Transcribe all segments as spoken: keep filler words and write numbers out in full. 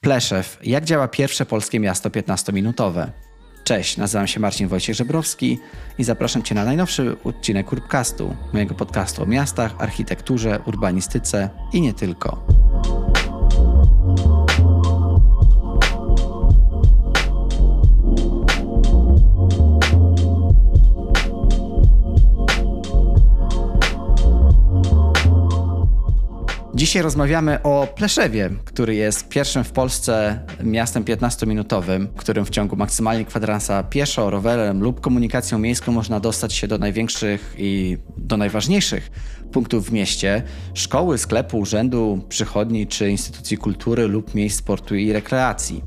Pleszew. Jak działa pierwsze polskie miasto piętnastominutowe? Cześć, nazywam się Marcin Wojciech-Żebrowski i zapraszam Cię na najnowszy odcinek Urbcastu, mojego podcastu o miastach, architekturze, urbanistyce i nie tylko. Dzisiaj rozmawiamy o Pleszewie, który jest pierwszym w Polsce miastem piętnastominutowym, w którym w ciągu maksymalnie kwadransa pieszo, rowerem lub komunikacją miejską można dostać się do największych i do najważniejszych punktów w mieście: szkoły, sklepu, urzędu, przychodni czy instytucji kultury lub miejsc sportu i rekreacji.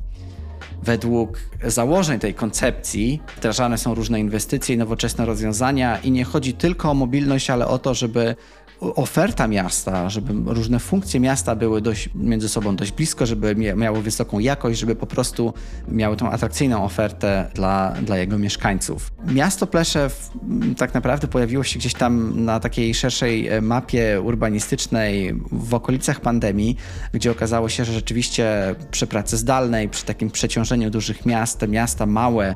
Według założeń tej koncepcji wdrażane są różne inwestycje i nowoczesne rozwiązania i nie chodzi tylko o mobilność, ale o to, żeby oferta miasta, żeby różne funkcje miasta były dość, między sobą dość blisko, żeby miały wysoką jakość, żeby po prostu miały tą atrakcyjną ofertę dla, dla jego mieszkańców. Miasto Pleszew tak naprawdę pojawiło się gdzieś tam na takiej szerszej mapie urbanistycznej w okolicach pandemii, gdzie okazało się, że rzeczywiście przy pracy zdalnej, przy takim przeciążeniu dużych miast, te miasta małe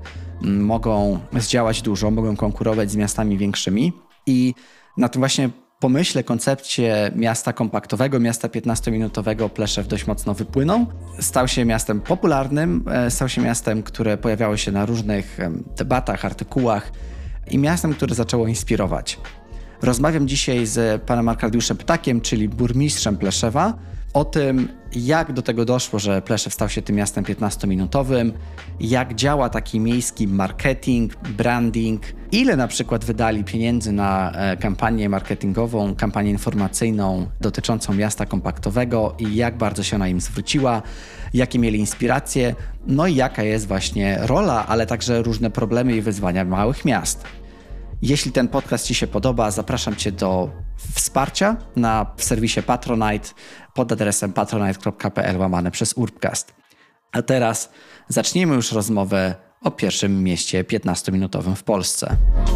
mogą zdziałać dużo, mogą konkurować z miastami większymi i na tym właśnie pomyśle, koncepcie miasta kompaktowego, miasta piętnastominutowego Pleszew dość mocno wypłynął. Stał się miastem popularnym, stał się miastem, które pojawiało się na różnych debatach, artykułach i miastem, które zaczęło inspirować. Rozmawiam dzisiaj z panem Arkadiuszem Ptakiem, czyli burmistrzem Pleszewa, o tym, jak do tego doszło, że Pleszew stał się tym miastem piętnastominutowym, jak działa taki miejski marketing, branding, ile na przykład wydali pieniędzy na kampanię marketingową, kampanię informacyjną dotyczącą miasta kompaktowego i jak bardzo się ona im zwróciła, jakie mieli inspiracje, no i jaka jest właśnie rola, ale także różne problemy i wyzwania małych miast. Jeśli ten podcast Ci się podoba, zapraszam Cię do wsparcia na w serwisie Patronite pod adresem patronite kropka p l łamane przez Urbcast. A teraz zacznijmy już rozmowę o pierwszym mieście piętnastominutowym w Polsce.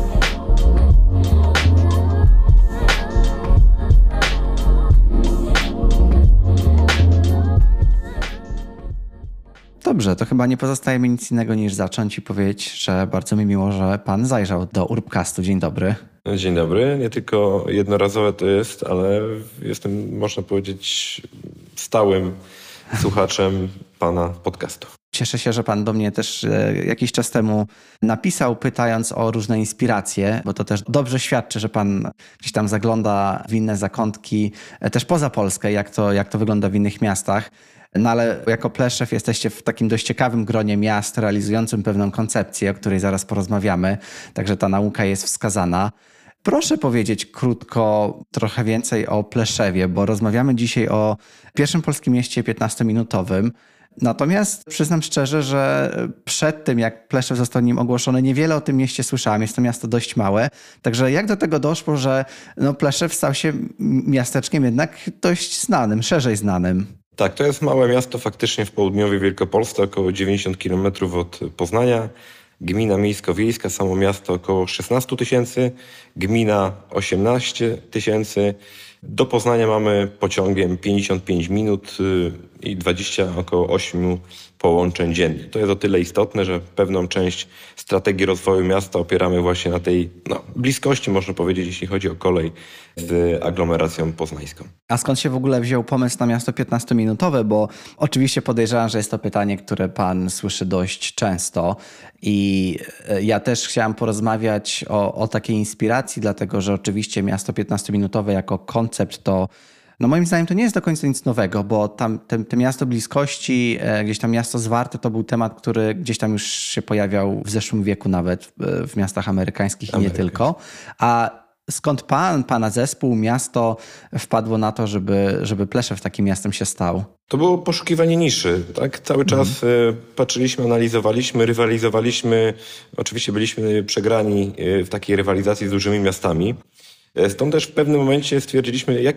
Dobrze, to chyba nie pozostaje mi nic innego niż zacząć i powiedzieć, że bardzo mi miło, że pan zajrzał do Urbcastu. Dzień dobry. Dzień dobry. Nie tylko jednorazowe to jest, ale jestem, można powiedzieć, stałym słuchaczem pana podcastu. Cieszę się, że pan do mnie też jakiś czas temu napisał, pytając o różne inspiracje, bo to też dobrze świadczy, że pan gdzieś tam zagląda w inne zakątki, też poza Polskę, jak to, jak to wygląda w innych miastach. No ale jako Pleszew jesteście w takim dość ciekawym gronie miast realizującym pewną koncepcję, o której zaraz porozmawiamy, także ta nauka jest wskazana. Proszę powiedzieć krótko trochę więcej o Pleszewie, bo rozmawiamy dzisiaj o pierwszym polskim mieście piętnastominutowym. Natomiast przyznam szczerze, że przed tym, jak Pleszew został nim ogłoszony, niewiele o tym mieście słyszałem. Jest to miasto dość małe. Także jak do tego doszło, że no Pleszew stał się miasteczkiem jednak dość znanym, szerzej znanym? Tak, to jest małe miasto faktycznie w południowej Wielkopolsce, około dziewięćdziesiąt kilometrów od Poznania. Gmina miejsko-wiejska, samo miasto około szesnaście tysięcy, gmina osiemnaście tysięcy. Do Poznania mamy pociągiem pięćdziesiąt pięć minut i dwadzieścia, około osiem połączeń dziennie. To jest o tyle istotne, że pewną część strategii rozwoju miasta opieramy właśnie na tej no, bliskości, można powiedzieć, jeśli chodzi o kolej, z aglomeracją poznańską. A skąd się w ogóle wziął pomysł na miasto piętnastominutowe? Bo oczywiście podejrzewam, że jest to pytanie, które pan słyszy dość często i ja też chciałem porozmawiać o, o takiej inspiracji, dlatego że oczywiście miasto piętnastominutowe jako koncept to no moim zdaniem to nie jest do końca nic nowego, bo tam te, te miasto bliskości, gdzieś tam miasto zwarte to był temat, który gdzieś tam już się pojawiał w zeszłym wieku nawet w miastach amerykańskich i nie tylko. A skąd pan, pana zespół, miasto wpadło na to, żeby, żeby Pleszew takim miastem się stał? To było poszukiwanie niszy, tak? Cały czas mhm. patrzyliśmy, analizowaliśmy, rywalizowaliśmy. Oczywiście byliśmy przegrani w takiej rywalizacji z dużymi miastami. Stąd też w pewnym momencie stwierdziliśmy, jakie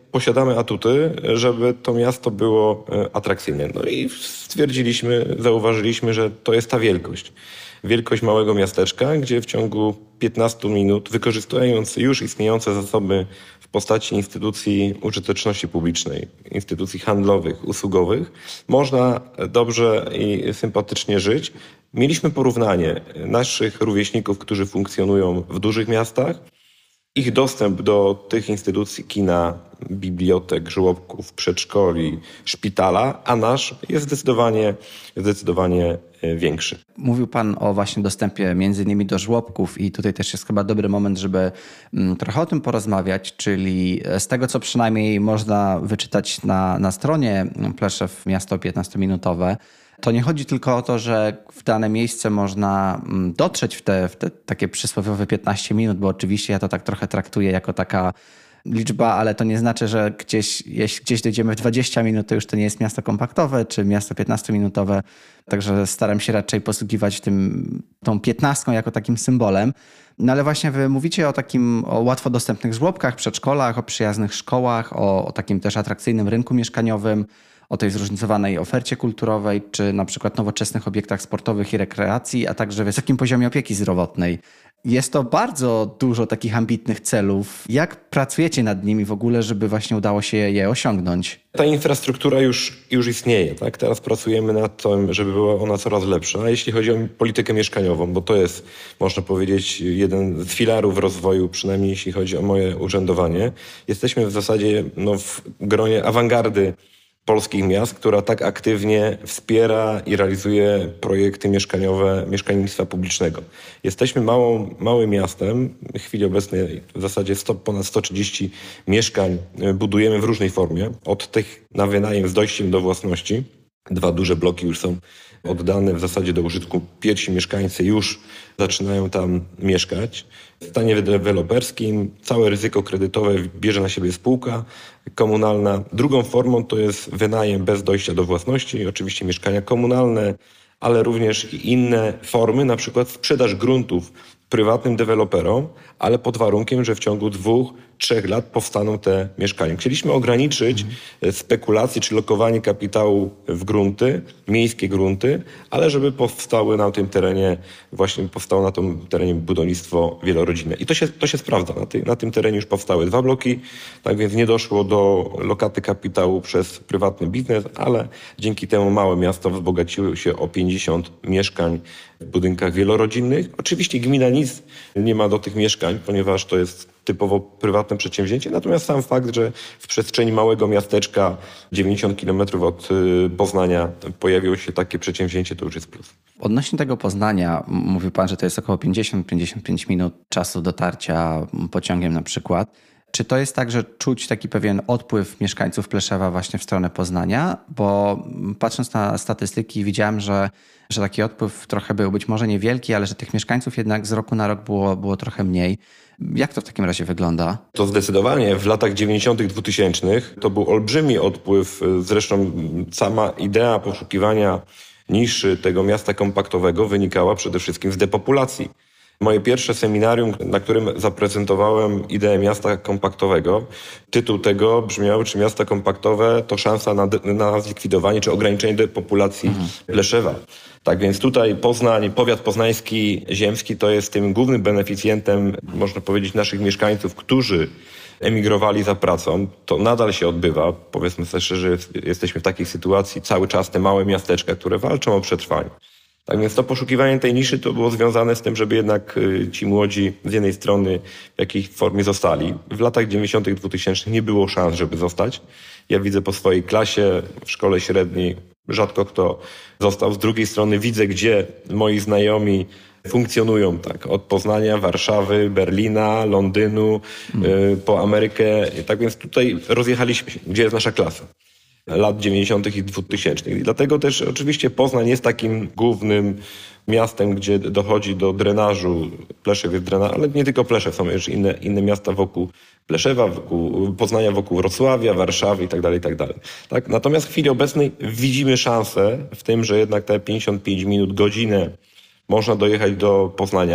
posiadamy atuty, żeby to miasto było atrakcyjne. No i stwierdziliśmy, zauważyliśmy, że to jest ta wielkość. Wielkość małego miasteczka, gdzie w ciągu piętnastu minut, wykorzystując już istniejące zasoby w postaci instytucji użyteczności publicznej, instytucji handlowych, usługowych, można dobrze i sympatycznie żyć. Mieliśmy porównanie naszych rówieśników, którzy funkcjonują w dużych miastach, ich dostęp do tych instytucji kina, bibliotek, żłobków, przedszkoli, szpitala, a nasz jest zdecydowanie, zdecydowanie większy. Mówił Pan o właśnie dostępie między innymi do żłobków i tutaj też jest chyba dobry moment, żeby trochę o tym porozmawiać, czyli z tego, co przynajmniej można wyczytać na, na stronie Pleszew Miasto piętnastominutowe, to nie chodzi tylko o to, że w dane miejsce można dotrzeć w te, w te takie przysłowiowe piętnaście minut, bo oczywiście ja to tak trochę traktuję jako taka liczba, ale to nie znaczy, że gdzieś, jeśli gdzieś dojdziemy w dwadzieścia minut, to już to nie jest miasto kompaktowe, czy miasto piętnastominutowe. Także staram się raczej posługiwać tym, tą piętnastką jako takim symbolem. No ale właśnie wy mówicie o takim, o łatwo dostępnych żłobkach, przedszkolach, o przyjaznych szkołach, o, o takim też atrakcyjnym rynku mieszkaniowym, o tej zróżnicowanej ofercie kulturowej, czy na przykład nowoczesnych obiektach sportowych i rekreacji, a także wysokim poziomie opieki zdrowotnej. Jest to bardzo dużo takich ambitnych celów. Jak pracujecie nad nimi w ogóle, żeby właśnie udało się je osiągnąć? Ta infrastruktura już, już istnieje, tak? Teraz pracujemy nad tym, żeby była ona coraz lepsza. A jeśli chodzi o politykę mieszkaniową, bo to jest, można powiedzieć, jeden z filarów rozwoju, przynajmniej jeśli chodzi o moje urzędowanie, jesteśmy w zasadzie no, w gronie awangardy polskich miast, która tak aktywnie wspiera i realizuje projekty mieszkaniowe mieszkalnictwa publicznego. Jesteśmy małą, małym miastem. W chwili obecnej w zasadzie sto, ponad sto trzydzieści mieszkań budujemy w różnej formie. Od tych na wynajem z dojściem do własności. Dwa duże bloki już są oddane w zasadzie do użytku. Pierwsi mieszkańcy już zaczynają tam mieszkać. W stanie deweloperskim całe ryzyko kredytowe bierze na siebie spółka komunalna. Drugą formą to jest wynajem bez dojścia do własności, oczywiście mieszkania komunalne, ale również i inne formy, na przykład sprzedaż gruntów prywatnym deweloperom, ale pod warunkiem, że w ciągu dwóch, trzech lat powstaną te mieszkania. Chcieliśmy ograniczyć mhm. spekulacje czy lokowanie kapitału w grunty, miejskie grunty, ale żeby powstały na tym terenie, właśnie powstało na tym terenie budownictwo wielorodzinne. I to się, to się sprawdza. Na, ty, na tym terenie już powstały dwa bloki, tak więc nie doszło do lokaty kapitału przez prywatny biznes, ale dzięki temu małe miasto wzbogaciło się o pięćdziesiąt mieszkań w budynkach wielorodzinnych. Oczywiście gmina nic nie ma do tych mieszkań, ponieważ to jest typowo prywatne przedsięwzięcie, natomiast sam fakt, że w przestrzeni małego miasteczka dziewięćdziesiąt kilometrów od Poznania pojawiło się takie przedsięwzięcie, to już jest plus. Odnośnie tego Poznania, mówił Pan, że to jest około pięćdziesiąt do pięćdziesięciu pięciu minut czasu dotarcia pociągiem na przykład. Czy to jest tak, że czuć taki pewien odpływ mieszkańców Pleszewa właśnie w stronę Poznania? Bo patrząc na statystyki widziałem, że, że taki odpływ trochę był, być może niewielki, ale że tych mieszkańców jednak z roku na rok było, było trochę mniej. Jak to w takim razie wygląda? To zdecydowanie w latach dziewięćdziesiątych, dwutysięcznych to był olbrzymi odpływ. Zresztą sama idea poszukiwania niszy tego miasta kompaktowego wynikała przede wszystkim z depopulacji. Moje pierwsze seminarium, na którym zaprezentowałem ideę miasta kompaktowego, tytuł tego brzmiał, czy miasta kompaktowe to szansa na, na zlikwidowanie czy ograniczenie depopulacji mhm. Pleszewa. Tak więc tutaj Poznań, powiat poznański, ziemski to jest tym głównym beneficjentem, można powiedzieć, naszych mieszkańców, którzy emigrowali za pracą. To nadal się odbywa. Powiedzmy sobie szczerze, jesteśmy w takiej sytuacji cały czas te małe miasteczka, które walczą o przetrwanie. Tak więc to poszukiwanie tej niszy to było związane z tym, żeby jednak ci młodzi z jednej strony w jakiejś formie zostali. W latach dziewięćdziesiątych, dwutysięcznych nie było szans, żeby zostać. Ja widzę po swojej klasie w szkole średniej rzadko kto został. Z drugiej strony widzę, gdzie moi znajomi funkcjonują, tak, od Poznania, Warszawy, Berlina, Londynu, mm. y, po Amerykę. Tak więc tutaj rozjechaliśmy się, gdzie jest nasza klasa. Lat dziewięćdziesiątych i dwutysięcznych. I dlatego też oczywiście Poznań jest takim głównym miastem, gdzie dochodzi do drenażu. Pleszew jest drenaż, ale nie tylko Pleszew, są już inne, inne miasta wokół Pleszewa, wokół Poznania, wokół Wrocławia, Warszawy i tak dalej, i tak dalej. Tak? Natomiast w chwili obecnej widzimy szansę w tym, że jednak te pięćdziesiąt pięć minut, godzinę można dojechać do Poznania.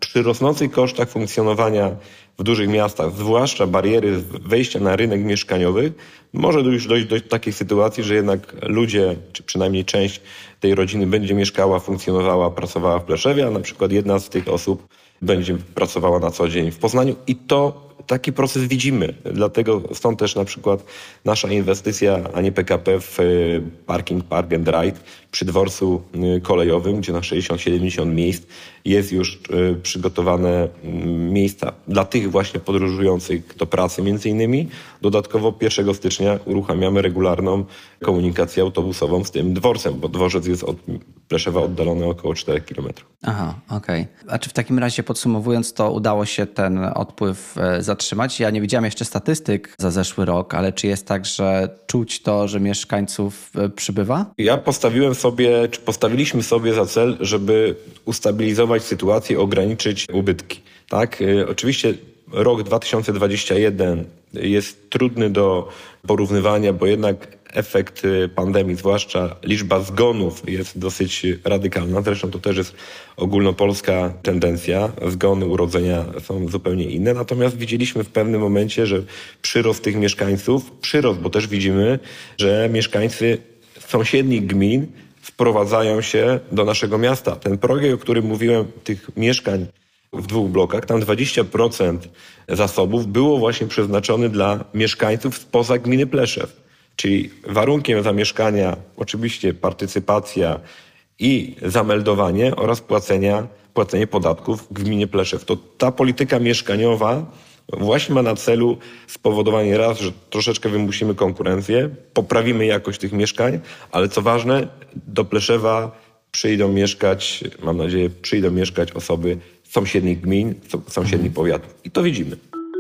Przy rosnących kosztach funkcjonowania w dużych miastach, zwłaszcza bariery wejścia na rynek mieszkaniowy, może już dojść do takiej sytuacji, że jednak ludzie, czy przynajmniej część tej rodziny będzie mieszkała, funkcjonowała, pracowała w Pleszewie, a na przykład jedna z tych osób będzie pracowała na co dzień w Poznaniu i to taki proces widzimy. Dlatego stąd też na przykład nasza inwestycja, a nie P K P, w parking Park and Ride przy dworcu kolejowym, gdzie na sześćdziesiąt siedemdziesiąt miejsc jest już przygotowane miejsca dla tych właśnie podróżujących do pracy między innymi. Dodatkowo pierwszego stycznia uruchamiamy regularną komunikację autobusową z tym dworcem, bo dworzec jest od Pleszewa oddalony około czterech kilometrów. Aha, okej. Okay. A czy w takim razie podsumowując, to udało się ten odpływ zatrzymać? Ja nie widziałem jeszcze statystyk za zeszły rok, ale czy jest tak, że czuć to, że mieszkańców przybywa? Ja postawiłem sobie, czy postawiliśmy sobie za cel, żeby ustabilizować sytuację, ograniczyć ubytki. Tak? Oczywiście rok dwa tysiące dwudziesty pierwszy jest trudny do porównywania, bo jednak efekt pandemii, zwłaszcza liczba zgonów jest dosyć radykalna. Zresztą to też jest ogólnopolska tendencja. Zgony, urodzenia są zupełnie inne. Natomiast widzieliśmy w pewnym momencie, że przyrost tych mieszkańców, przyrost, bo też widzimy, że mieszkańcy sąsiednich gmin wprowadzają się do naszego miasta. Ten projekt, o którym mówiłem, tych mieszkań w dwóch blokach, tam dwadzieścia procent zasobów było właśnie przeznaczone dla mieszkańców spoza gminy Pleszew. Czyli warunkiem zamieszkania oczywiście partycypacja i zameldowanie oraz płacenia, płacenie podatków w gminie Pleszew. To ta polityka mieszkaniowa właśnie ma na celu spowodowanie raz, że troszeczkę wymusimy konkurencję, poprawimy jakość tych mieszkań, ale co ważne, do Pleszewa przyjdą mieszkać, mam nadzieję, przyjdą mieszkać osoby z sąsiednich gmin, sąsiednich powiatów. I to widzimy.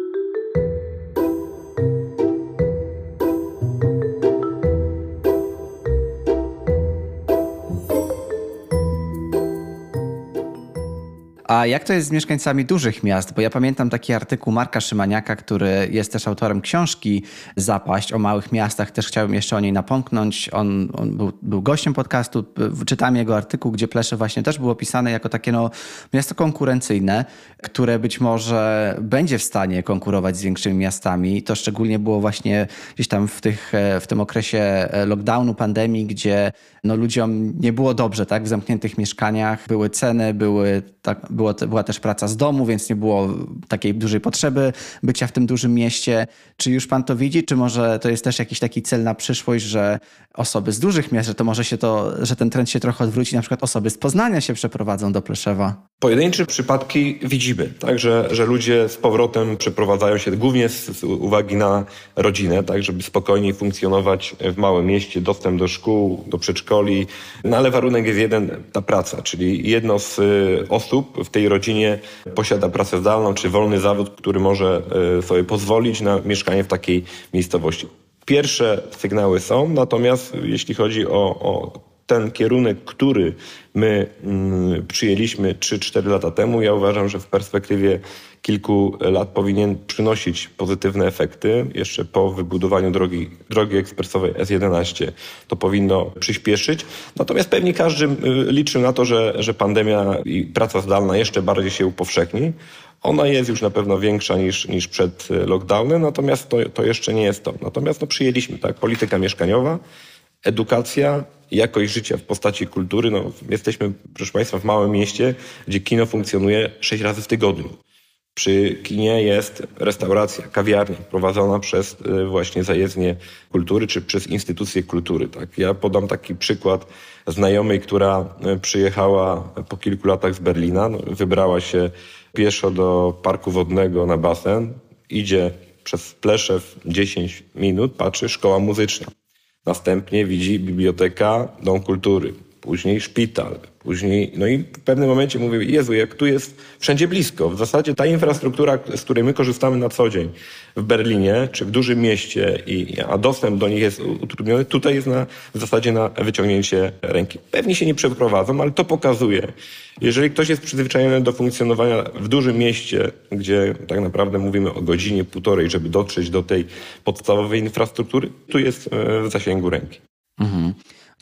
A jak to jest z mieszkańcami dużych miast? Bo ja pamiętam taki artykuł Marka Szymaniaka, który jest też autorem książki Zapaść o małych miastach. Też chciałbym jeszcze o niej napomknąć. On, on był, był gościem podcastu. Czytałem jego artykuł, gdzie Pleszew właśnie też był opisany jako takie no, miasto konkurencyjne, które być może będzie w stanie konkurować z większymi miastami. To szczególnie było właśnie gdzieś tam w, tych, w tym okresie lockdownu, pandemii, gdzie no, ludziom nie było dobrze, tak? W zamkniętych mieszkaniach były ceny, były tak, było, była też praca z domu, więc nie było takiej dużej potrzeby bycia w tym dużym mieście. Czy już pan to widzi? Czy może to jest też jakiś taki cel na przyszłość, że osoby z dużych miast, że to może się to, że ten trend się trochę odwróci, na przykład osoby z Poznania się przeprowadzą do Pleszewa? Pojedyncze przypadki widzimy, tak, że, że ludzie z powrotem przeprowadzają się głównie z, z uwagi na rodzinę, tak, żeby spokojniej funkcjonować w małym mieście, dostęp do szkół, do przedszkoli, no ale warunek jest jeden, ta praca, czyli jedno z y, osób w tej rodzinie posiada pracę zdalną czy wolny zawód, który może y, sobie pozwolić na mieszkanie w takiej miejscowości. Pierwsze sygnały są, natomiast jeśli chodzi o, o ten kierunek, który my mm, przyjęliśmy trzy cztery lata temu, ja uważam, że w perspektywie kilku lat powinien przynosić pozytywne efekty. Jeszcze po wybudowaniu drogi, drogi ekspresowej S jedenaście to powinno przyspieszyć. Natomiast pewnie każdy liczy na to, że, że pandemia i praca zdalna jeszcze bardziej się upowszechni. Ona jest już na pewno większa niż, niż przed lockdownem, natomiast to, to jeszcze nie jest to. Natomiast no, przyjęliśmy, tak, polityka mieszkaniowa, edukacja, jakość życia w postaci kultury. No, jesteśmy, proszę Państwa, w małym mieście, gdzie kino funkcjonuje sześć razy w tygodniu. Przy kinie jest restauracja, kawiarnia prowadzona przez właśnie zajezdnię kultury czy przez instytucje kultury. Tak? Ja podam taki przykład znajomej, która przyjechała po kilku latach z Berlina, no, wybrała się pieszo do parku wodnego na basen, idzie przez Pleszew dziesięć minut, patrzy, szkoła muzyczna. Następnie widzi biblioteka, dom kultury, później szpital, później, no i w pewnym momencie mówię, Jezu, jak tu jest wszędzie blisko. W zasadzie ta infrastruktura, z której my korzystamy na co dzień w Berlinie czy w dużym mieście, i, a dostęp do nich jest utrudniony, tutaj jest na, w zasadzie na wyciągnięcie ręki. Pewnie się nie przeprowadzą, ale to pokazuje. Jeżeli ktoś jest przyzwyczajony do funkcjonowania w dużym mieście, gdzie tak naprawdę mówimy o godzinie, półtorej, żeby dotrzeć do tej podstawowej infrastruktury, tu jest w zasięgu ręki. Mhm.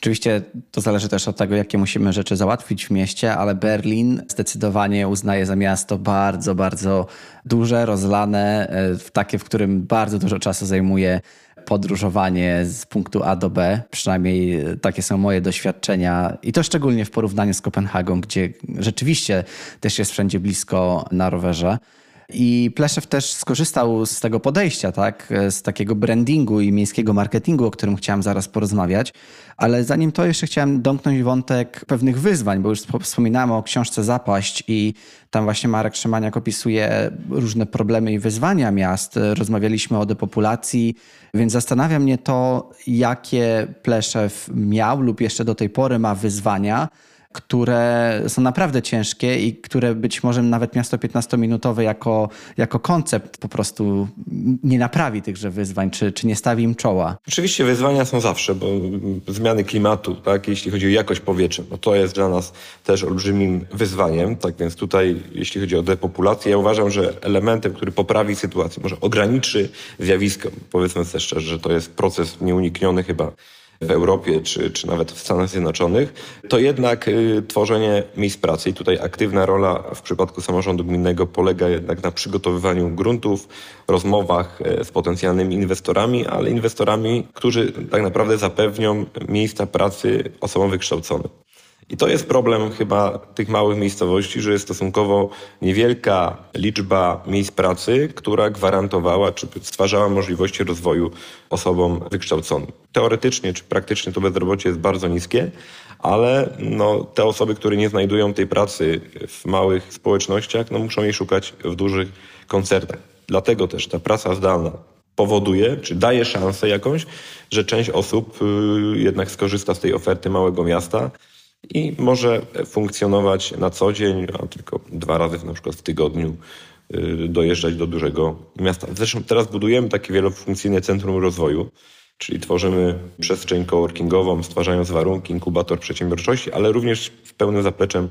Oczywiście to zależy też od tego, jakie musimy rzeczy załatwić w mieście, ale Berlin zdecydowanie uznaję za miasto bardzo, bardzo duże, rozlane, w takie, w którym bardzo dużo czasu zajmuje podróżowanie z punktu A do B. Przynajmniej takie są moje doświadczenia i to szczególnie w porównaniu z Kopenhagą, gdzie rzeczywiście też jest wszędzie blisko na rowerze. I Pleszew też skorzystał z tego podejścia, tak, z takiego brandingu i miejskiego marketingu, o którym chciałem zaraz porozmawiać. Ale zanim to jeszcze chciałem domknąć wątek pewnych wyzwań, bo już wspominałem o książce Zapaść i tam właśnie Marek Szymaniak opisuje różne problemy i wyzwania miast. Rozmawialiśmy o depopulacji, więc zastanawia mnie to, jakie Pleszew miał lub jeszcze do tej pory ma wyzwania, które są naprawdę ciężkie i które być może nawet miasto piętnastominutowe jako, jako koncept po prostu nie naprawi tychże wyzwań, czy, czy nie stawi im czoła. Oczywiście wyzwania są zawsze, bo zmiany klimatu, tak, jeśli chodzi o jakość powietrza, no to jest dla nas też olbrzymim wyzwaniem. Tak więc tutaj, jeśli chodzi o depopulację, ja uważam, że elementem, który poprawi sytuację, może ograniczy zjawisko, powiedzmy sobie szczerze, że to jest proces nieunikniony chyba w Europie czy, czy nawet w Stanach Zjednoczonych, to jednak y, tworzenie miejsc pracy. I tutaj aktywna rola w przypadku samorządu gminnego polega jednak na przygotowywaniu gruntów, rozmowach y, z potencjalnymi inwestorami, ale inwestorami, którzy tak naprawdę zapewnią miejsca pracy osobom wykształconym. I to jest problem chyba tych małych miejscowości, że jest stosunkowo niewielka liczba miejsc pracy, która gwarantowała czy stwarzała możliwości rozwoju osobom wykształconym. Teoretycznie czy praktycznie to bezrobocie jest bardzo niskie, ale no, te osoby, które nie znajdują tej pracy w małych społecznościach, no, muszą jej szukać w dużych koncernach. Dlatego też ta praca zdalna powoduje, czy daje szansę jakąś, że część osób y, jednak skorzysta z tej oferty małego miasta i może funkcjonować na co dzień, a tylko dwa razy na przykład w tygodniu y, dojeżdżać do dużego miasta. Zresztą teraz budujemy takie wielofunkcyjne centrum rozwoju, czyli tworzymy przestrzeń coworkingową, stwarzając warunki, inkubator przedsiębiorczości, ale również z pełnym zapleczem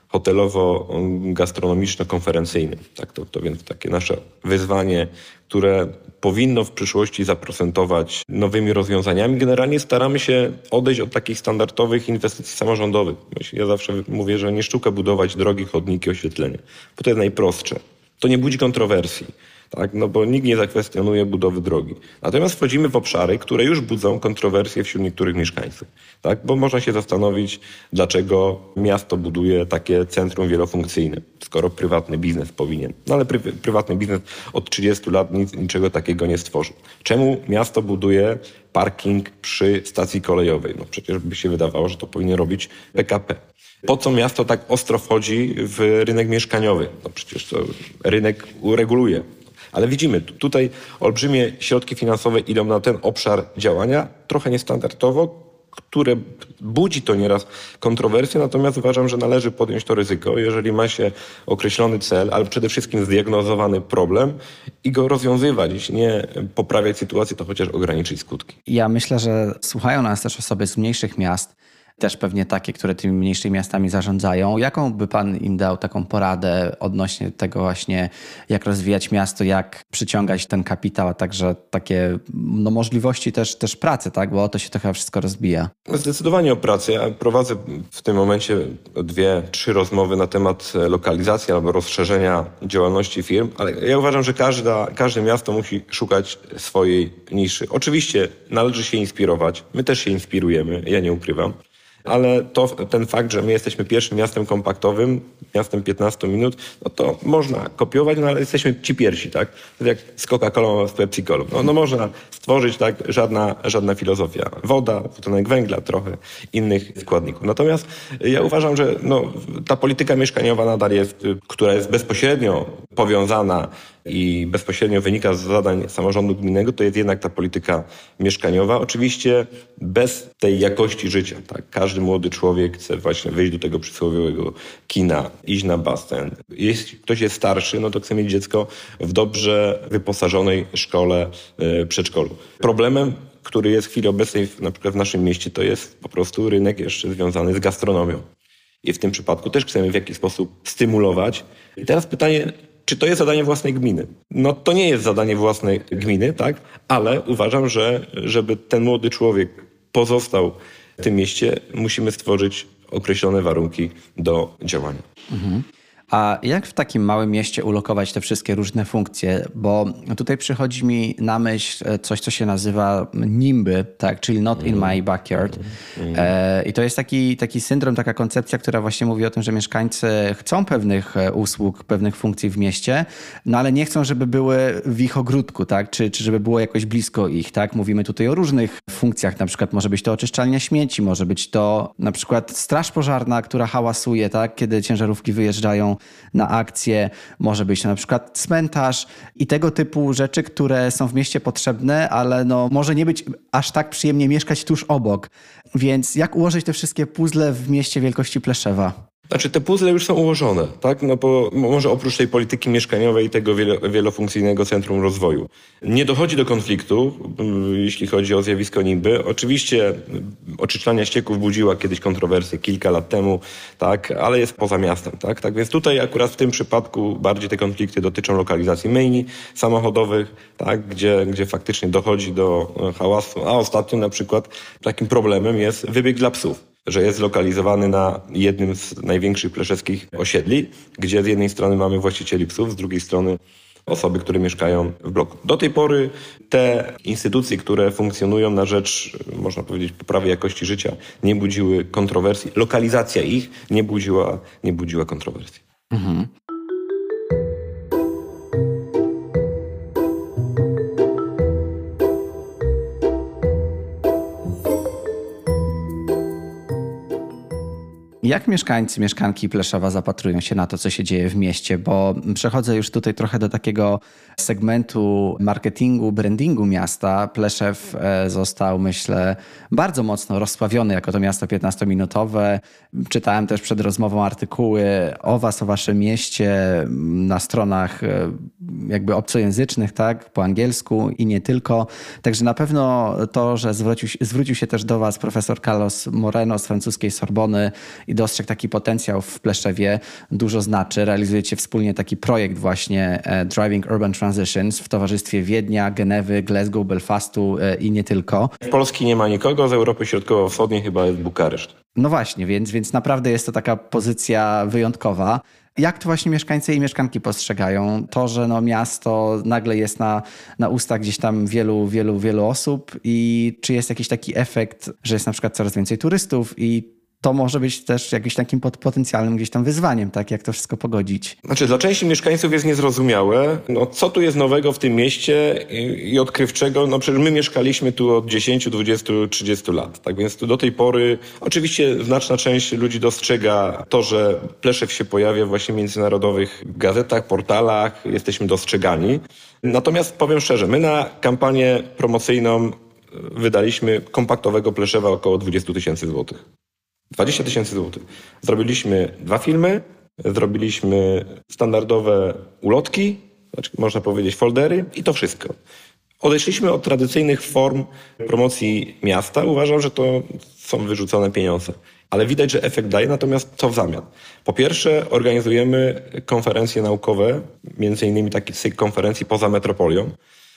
hotelowo-gastronomiczno-konferencyjnym. Tak, to, to więc takie nasze wyzwanie, które powinno w przyszłości zaprocentować nowymi rozwiązaniami. Generalnie staramy się odejść od takich standardowych inwestycji samorządowych. Ja zawsze mówię, że nie sztuka budować drogi, chodniki, oświetlenie, bo to jest najprostsze. To nie budzi kontrowersji. Tak, no bo nikt nie zakwestionuje budowy drogi. Natomiast wchodzimy w obszary, które już budzą kontrowersje wśród niektórych mieszkańców. Tak, bo można się zastanowić, dlaczego miasto buduje takie centrum wielofunkcyjne, skoro prywatny biznes powinien. No ale pry, prywatny biznes od trzydziestu lat nic, niczego takiego nie stworzył. Czemu miasto buduje parking przy stacji kolejowej? No przecież by się wydawało, że to powinien robić P K P. Po co miasto tak ostro wchodzi w rynek mieszkaniowy? No przecież to rynek ureguluje. Ale widzimy, tutaj olbrzymie środki finansowe idą na ten obszar działania, trochę niestandardowo, które budzi to nieraz kontrowersje, natomiast uważam, że należy podjąć to ryzyko, jeżeli ma się określony cel, ale przede wszystkim zdiagnozowany problem i go rozwiązywać. Jeśli nie poprawiać sytuacji, to chociaż ograniczyć skutki. Ja myślę, że słuchają nas też osoby z mniejszych miast, też pewnie takie, które tymi mniejszymi miastami zarządzają. Jaką by pan im dał taką poradę odnośnie tego właśnie, jak rozwijać miasto, jak przyciągać ten kapitał, a także takie no, możliwości też, też pracy, tak? Bo o to się trochę wszystko rozbija. Zdecydowanie o pracy. Ja prowadzę w tym momencie dwie, trzy rozmowy na temat lokalizacji albo rozszerzenia działalności firm, ale ja uważam, że każda, każde miasto musi szukać swojej niszy. Oczywiście należy się inspirować. My też się inspirujemy, ja nie ukrywam. Ale to, ten fakt, że my jesteśmy pierwszym miastem kompaktowym, miastem piętnastu minut, no to można kopiować, no ale jesteśmy ci pierwsi, tak? To jak z Coca-Colą, z Pepsi-Colą. No, no można stworzyć, tak, żadna, żadna filozofia. Woda, dwutlenek węgla, trochę innych składników. Natomiast ja uważam, że no, ta polityka mieszkaniowa nadal jest, która jest bezpośrednio powiązana i bezpośrednio wynika z zadań samorządu gminnego, to jest jednak ta polityka mieszkaniowa. Oczywiście bez tej jakości życia, tak? Każdy młody człowiek chce właśnie wyjść do tego przysłowiowego kina, iść na basen. Jeśli ktoś jest starszy, no to chce mieć dziecko w dobrze wyposażonej szkole, yy, przedszkolu. Problemem, który jest w chwili obecnej na przykład w naszym mieście, to jest po prostu rynek jeszcze związany z gastronomią. I w tym przypadku też chcemy w jakiś sposób stymulować. I teraz pytanie, czy to jest zadanie własnej gminy? No to nie jest zadanie własnej gminy, tak? Ale uważam, że żeby ten młody człowiek pozostał w tym mieście musimy stworzyć określone warunki do działania. Mhm. A jak w takim małym mieście ulokować te wszystkie różne funkcje? Bo tutaj przychodzi mi na myśl coś, co się nazywa NIMBY, tak? Czyli not in my backyard. E, I to jest taki, taki syndrom, taka koncepcja, która właśnie mówi o tym, że mieszkańcy chcą pewnych usług, pewnych funkcji w mieście, no ale nie chcą, żeby były w ich ogródku, tak? Czy, czy żeby było jakoś blisko ich, tak? Mówimy tutaj o różnych funkcjach, na przykład może być to oczyszczalnia śmieci, może być to na przykład straż pożarna, która hałasuje, tak? Kiedy ciężarówki wyjeżdżają na akcję, może być to na przykład cmentarz i tego typu rzeczy, które są w mieście potrzebne, ale no może nie być aż tak przyjemnie mieszkać tuż obok. Więc jak ułożyć te wszystkie puzzle w mieście wielkości Pleszewa? Znaczy te puzzle już są ułożone, tak? No bo może oprócz tej polityki mieszkaniowej i tego wielofunkcyjnego centrum rozwoju. Nie dochodzi do konfliktu, jeśli chodzi o zjawisko NIMBY. Oczywiście oczyszczalnia ścieków budziła kiedyś kontrowersje kilka lat temu, tak? Ale jest poza miastem, tak? Tak więc tutaj akurat w tym przypadku bardziej te konflikty dotyczą lokalizacji myjni samochodowych, tak? Gdzie, gdzie faktycznie dochodzi do hałasu. A ostatnio na przykład takim problemem jest wybieg dla psów, że jest zlokalizowany na jednym z największych pleszewskich osiedli, gdzie z jednej strony mamy właścicieli psów, z drugiej strony osoby, które mieszkają w bloku. Do tej pory te instytucje, które funkcjonują na rzecz, można powiedzieć, poprawy jakości życia, nie budziły kontrowersji. Lokalizacja ich nie budziła, nie budziła kontrowersji. Mhm. Jak mieszkańcy, mieszkanki Pleszewa zapatrują się na to, co się dzieje w mieście? Bo przechodzę już tutaj trochę do takiego segmentu marketingu, brandingu miasta. Pleszew został, myślę, bardzo mocno rozsławiony jako to miasto piętnastominutowe. Czytałem też przed rozmową artykuły o was, o waszym mieście na stronach jakby obcojęzycznych, tak, po angielsku i nie tylko. Także na pewno to, że zwrócił, zwrócił się też do was profesor Carlos Moreno z francuskiej Sorbony i dostrzegł taki potencjał w Pleszewie, dużo znaczy. Realizujecie wspólnie taki projekt właśnie Driving Urban Transitions w towarzystwie Wiednia, Genewy, Glasgow, Belfastu i nie tylko. W Polski nie ma nikogo, z Europy Środkowo-Wschodniej chyba jest Bukareszt. No właśnie, więc, więc naprawdę jest to taka pozycja wyjątkowa. Jak to właśnie mieszkańcy i mieszkanki postrzegają? To, że no miasto nagle jest na, na ustach gdzieś tam wielu, wielu, wielu osób i czy jest jakiś taki efekt, że jest na przykład coraz więcej turystów i to może być też jakimś takim potencjalnym gdzieś tam wyzwaniem, tak? Jak to wszystko pogodzić? Znaczy, dla części mieszkańców jest niezrozumiałe. No, co tu jest nowego w tym mieście i, i odkrywczego? No przecież my mieszkaliśmy tu od dziesięć, dwadzieścia, trzydzieści lat. Tak więc do tej pory oczywiście znaczna część ludzi dostrzega to, że Pleszew się pojawia właśnie w międzynarodowych gazetach, portalach. Jesteśmy dostrzegani. Natomiast powiem szczerze, my na kampanię promocyjną wydaliśmy kompaktowego Pleszewa około dwadzieścia tysięcy złotych. dwadzieścia tysięcy złotych. Zrobiliśmy dwa filmy, zrobiliśmy standardowe ulotki, znaczy można powiedzieć foldery i to wszystko. Odeszliśmy od tradycyjnych form promocji miasta. Uważam, że to są wyrzucone pieniądze. Ale widać, że efekt daje, natomiast co w zamian? Po pierwsze organizujemy konferencje naukowe, między innymi taki cykl konferencji poza metropolią.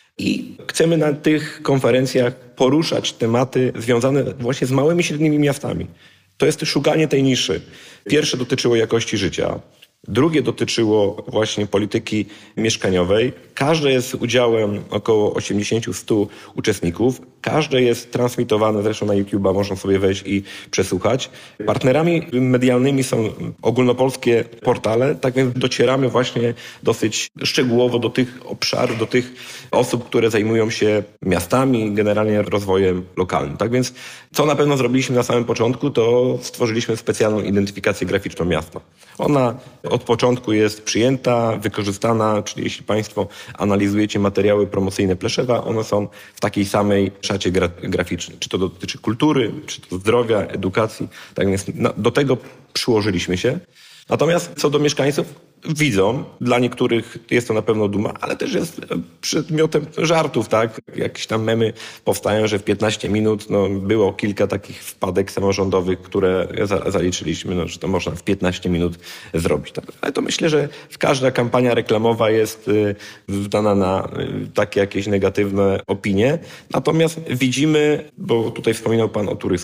I chcemy na tych konferencjach poruszać tematy związane właśnie z małymi i średnimi miastami. To jest szukanie tej niszy. Pierwsze dotyczyło jakości życia. Drugie dotyczyło właśnie polityki mieszkaniowej. Każde jest z udziałem około osiemdziesiąt do stu uczestników. Każde jest transmitowane, zresztą na YouTube'a można sobie wejść i przesłuchać. Partnerami medialnymi są ogólnopolskie portale, tak więc docieramy właśnie dosyć szczegółowo do tych obszarów, do tych osób, które zajmują się miastami, generalnie rozwojem lokalnym. Tak więc co na pewno zrobiliśmy na samym początku, to stworzyliśmy specjalną identyfikację graficzną miasta. Ona od początku jest przyjęta, wykorzystana, czyli jeśli Państwo analizujecie materiały promocyjne Pleszewa, one są w takiej samej szacie gra- graficznej. Czy to dotyczy kultury, czy to zdrowia, edukacji. Tak więc no, do tego przyłożyliśmy się. Natomiast co do mieszkańców, widzą, dla niektórych jest to na pewno duma, ale też jest przedmiotem żartów, tak? Jakieś tam memy powstają, że w piętnaście minut, no było kilka takich wpadek samorządowych, które za, zaliczyliśmy, no, że to można w piętnaście minut zrobić. Tak? Ale to myślę, że każda kampania reklamowa jest y, wdana na y, takie jakieś negatywne opinie. Natomiast widzimy, bo tutaj wspominał Pan o turystach.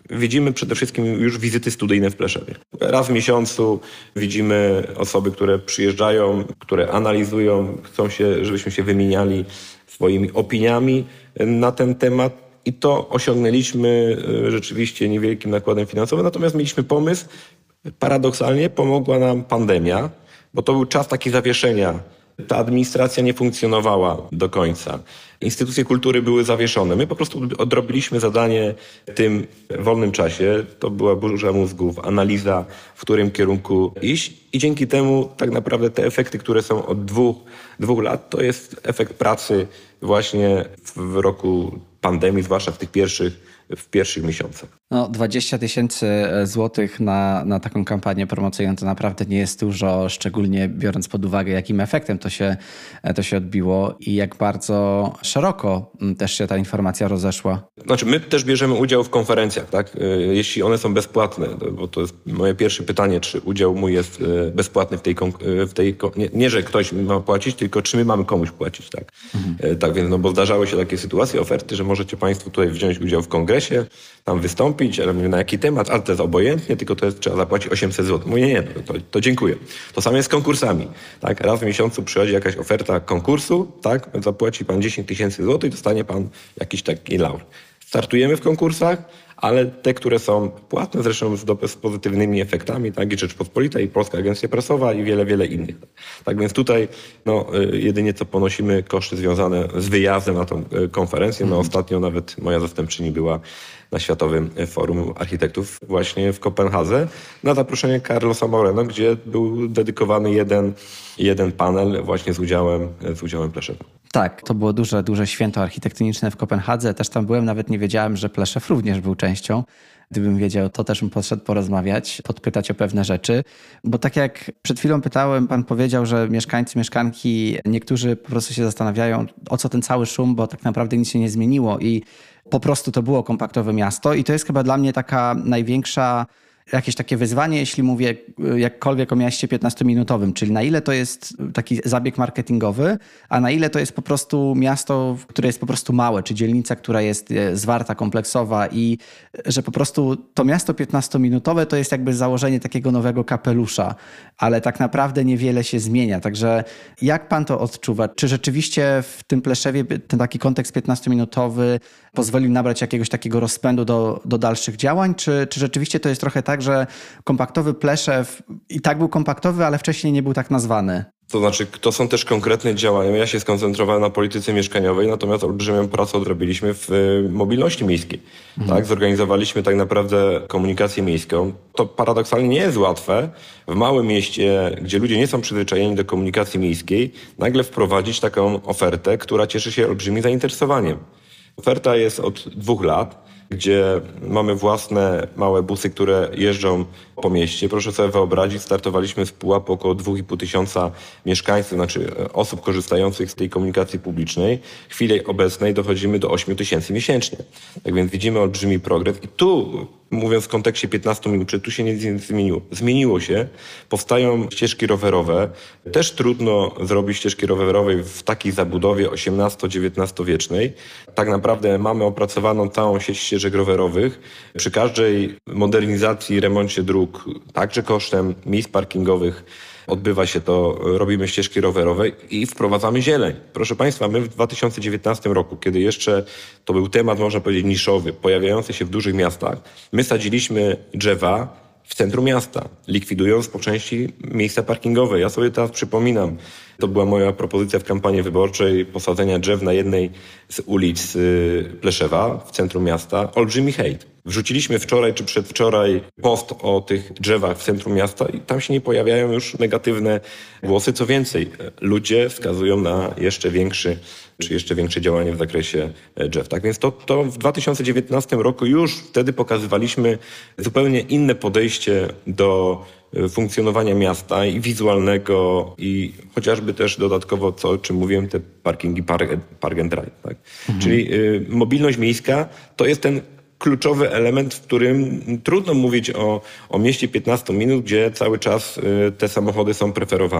widzimy przede wszystkim już wizyty studyjne w Pleszewie. Raz w miesiącu widzimy osoby, które przyjeżdżają, które analizują, chcą się, żebyśmy się wymieniali swoimi opiniami na ten temat i to osiągnęliśmy rzeczywiście niewielkim nakładem finansowym, natomiast mieliśmy pomysł, paradoksalnie pomogła nam pandemia, bo to był czas taki zawieszenia. Ta administracja nie funkcjonowała do końca. Instytucje kultury były zawieszone. My po prostu odrobiliśmy zadanie w tym wolnym czasie. To była burza mózgów, analiza, w którym kierunku iść i dzięki temu tak naprawdę te efekty, które są od dwóch, dwóch lat, to jest efekt pracy właśnie w roku pandemii, zwłaszcza w tych pierwszych w pierwszych miesiącach. No, dwadzieścia tysięcy złotych na, na taką kampanię promocyjną to naprawdę nie jest dużo, szczególnie biorąc pod uwagę, jakim efektem to się, to się odbiło i jak bardzo szeroko też się ta informacja rozeszła. Znaczy, my też bierzemy udział w konferencjach, tak? Jeśli one są bezpłatne, bo to jest moje pierwsze pytanie, czy udział mój jest bezpłatny w tej... W tej nie, nie, że ktoś ma płacić, tylko czy my mamy komuś płacić, tak? Mhm. Tak więc, no bo zdarzały się takie sytuacje, oferty, że możecie Państwo tutaj wziąć udział w kongresie, tam wystąpić, ale mówię, na jaki temat, ale to jest obojętnie, tylko to jest, trzeba zapłacić osiemset złotych. Mówię, nie, nie, to, to dziękuję. To samo jest z konkursami, tak? Raz w miesiącu przychodzi jakaś oferta konkursu, tak? Zapłaci pan dziesięć tysięcy złotych i dostanie pan jakiś taki laur. Startujemy w konkursach, ale te, które są płatne, zresztą z, z pozytywnymi efektami, tak, i Rzeczpospolita, i Polska Agencja Prasowa, i wiele, wiele innych. Tak więc tutaj no, jedynie co ponosimy koszty związane z wyjazdem na tą konferencję. No, ostatnio nawet moja zastępczyni była na Światowym Forum Architektów właśnie w Kopenhadze na zaproszenie Carlosa Moreno, gdzie był dedykowany jeden, jeden panel właśnie z udziałem, z udziałem Pleszewa. Tak, to było duże, duże święto architektoniczne w Kopenhadze. Też tam byłem, nawet nie wiedziałem, że Pleszew również był częścią. Gdybym wiedział, to też bym podszedł porozmawiać, podpytać o pewne rzeczy. Bo tak jak przed chwilą pytałem, pan powiedział, że mieszkańcy, mieszkanki, niektórzy po prostu się zastanawiają, o co ten cały szum, bo tak naprawdę nic się nie zmieniło i po prostu to było kompaktowe miasto. I to jest chyba dla mnie taka największa jakieś takie wyzwanie, jeśli mówię jakkolwiek o mieście piętnastominutowym, czyli na ile to jest taki zabieg marketingowy, a na ile to jest po prostu miasto, które jest po prostu małe, czy dzielnica, która jest zwarta, kompleksowa i że po prostu to miasto piętnastominutowe to jest jakby założenie takiego nowego kapelusza, ale tak naprawdę niewiele się zmienia. Także jak pan to odczuwa? Czy rzeczywiście w tym Pleszewie ten taki kontekst piętnastominutowy pozwolił nabrać jakiegoś takiego rozpędu do, do dalszych działań, czy, czy rzeczywiście to jest trochę tak, że kompaktowy Pleszew i tak był kompaktowy, ale wcześniej nie był tak nazwany? To znaczy, to są też konkretne działania. Ja się skoncentrowałem na polityce mieszkaniowej, natomiast olbrzymią pracę odrobiliśmy w mobilności miejskiej. Mhm. Tak? Zorganizowaliśmy tak naprawdę komunikację miejską. To paradoksalnie nie jest łatwe w małym mieście, gdzie ludzie nie są przyzwyczajeni do komunikacji miejskiej, nagle wprowadzić taką ofertę, która cieszy się olbrzymim zainteresowaniem. Oferta jest od dwóch lat, gdzie mamy własne małe busy, które jeżdżą po mieście. Proszę sobie wyobrazić, startowaliśmy z pułapu około dwa i pół tysiąca mieszkańców, znaczy osób korzystających z tej komunikacji publicznej. W chwili obecnej dochodzimy do ośmiu tysięcy miesięcznie. Tak więc widzimy olbrzymi progres. I tu, mówiąc w kontekście piętnastu minut, czy tu się nic nie zmieniło? Zmieniło się. Powstają ścieżki rowerowe. Też trudno zrobić ścieżki rowerowej w takiej zabudowie osiemnasto-dziewiętnastowiecznej. Tak naprawdę mamy opracowaną całą sieć ścieżek rowerowych. Przy każdej modernizacji, remoncie dróg, także kosztem miejsc parkingowych odbywa się to, robimy ścieżki rowerowe i wprowadzamy zieleń. Proszę Państwa, my w dwa tysiące dziewiętnastym roku, kiedy jeszcze to był temat, można powiedzieć, niszowy, pojawiający się w dużych miastach, my sadziliśmy drzewa w centrum miasta, likwidując po części miejsca parkingowe. Ja sobie teraz przypominam, to była moja propozycja w kampanii wyborczej, posadzenia drzew na jednej z ulic Pleszewa w centrum miasta. Olbrzymi hejt. Wrzuciliśmy wczoraj czy przedwczoraj post o tych drzewach w centrum miasta i tam się nie pojawiają już negatywne głosy. Co więcej, ludzie wskazują na jeszcze większy czy jeszcze większe działanie w zakresie drzew. Tak więc to, to w dwa tysiące dziewiętnastym roku już wtedy pokazywaliśmy zupełnie inne podejście do funkcjonowania miasta i wizualnego i chociażby też dodatkowo, co, o czym mówiłem, te parkingi park, park and ride. Tak? Mhm. Czyli y, mobilność miejska to jest ten kluczowy element, w którym trudno mówić o, o mieście piętnastu minut, gdzie cały czas y, te samochody są preferowane.